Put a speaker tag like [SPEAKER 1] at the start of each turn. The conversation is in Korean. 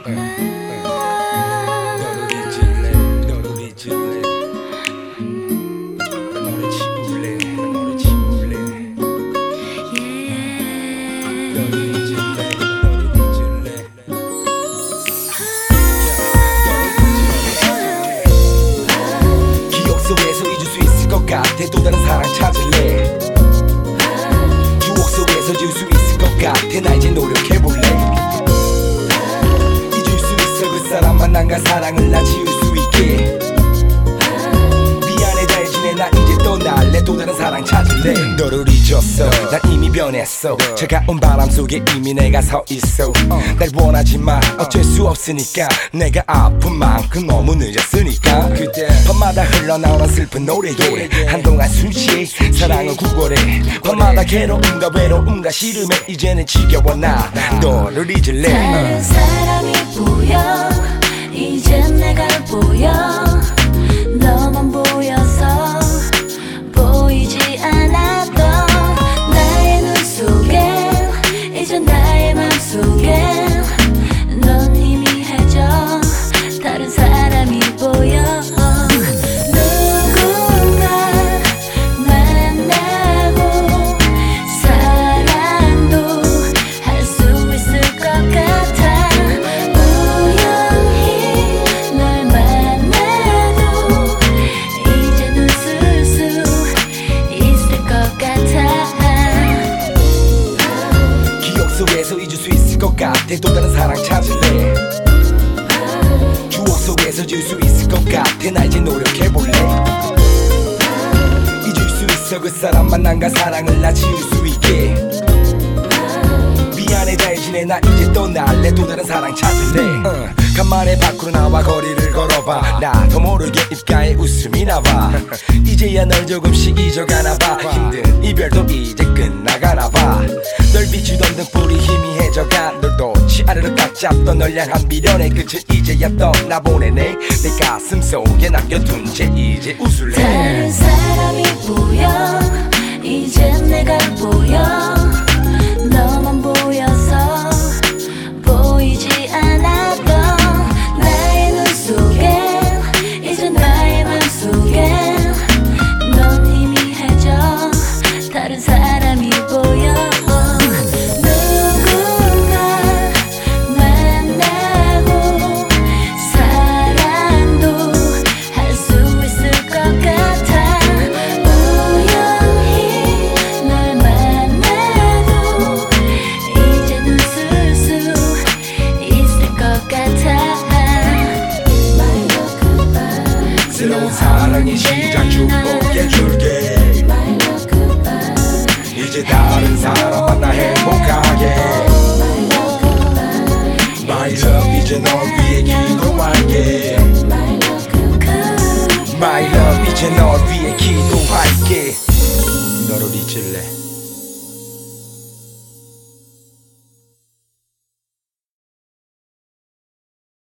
[SPEAKER 1] 너를 잊을래 너를 잊을래 너를 지울래 너를 지울래 너를 잊을래 너를 잊을래 기억 속에서 잊을 수 있을 것 같아. 또 다른 사랑 찾을래. 추억 속에서 지울 수 있을 것 같아. 나 이제 노력해볼래. 잊을 수 있어 그 사람 만남과 사랑을 나 지울 수 있게. 미안해 잘 지내 나 이제 떠날래. 또 다른 사랑 찾을래. 너를 잊었어 난 이미 변했어. 차가운 바람 속에 이미 내가 서 있어. 날 원하지만 어쩔 수 없으니까. 내가 아픈 만큼 너무 늦었으니까. 그때 밤마다 흘러나오는 슬픈 노래에 한동안 수시에 사랑을 구걸해. 밤마다 괴로움과 외로움과 싫음에 이제는 지겨워 나. 너를 잊을래.
[SPEAKER 2] 다른 사람이 보여 이젠 내가 보여. 너만 보여서 보이지 않았던 나의 눈 속에 이제 나의 맘 속에 넌 희미해져. 다른 사람이 보여. 누군가 만나고 사랑도 할 수 있을 것 같아. 우연히 널 만나도 이젠 웃을 수 있을 것 같아.
[SPEAKER 1] 기억 속에서 잊을 수 있을 것 같아. 또 다른 사랑 찾을래. 추억 속에서 지울 수 있을 것 같아. 나 이제 노력해볼래. 잊을 수 있어 그 사람 만남과 사랑을 나 지울 수 있게. 미안해 잘 지내 나 이제 떠날래. 또 다른 사랑 찾을래. 간만에 밖으로 나와 거리를 걸어봐. 나도 모르게 입가에 웃음이 나와. 이제야 널 조금씩 잊어가나봐. 힘든 이별도 이제 끝나가나봐. 널 비추던 등불이 희미해져가. 널 놓지 않으려 딱 잡던 널 향한 미련의 끝은 이제야 떠나보내네. 내 가슴 속에 남겨둔 채 이제 웃을래.
[SPEAKER 2] 다른 사람이 보여 이젠 내가 보여. 너만 보여서 보이지 않았던 나의 눈 속에 이제 나의 맘 속에 넌 희미해져. 다른 사람이 보여. 누군가 만나고 사랑도 할 수 있을 것 같아. 우연히 널 만나도 이젠 웃을 수 있을 것 같아.
[SPEAKER 1] 새로운 사랑의 시작 축복해줄게. 이제 다른 사람 만나 행복하게. My love 이제 널 위해 기도할게. My love 이제 널 위해 기도할게. 너를 잊을래.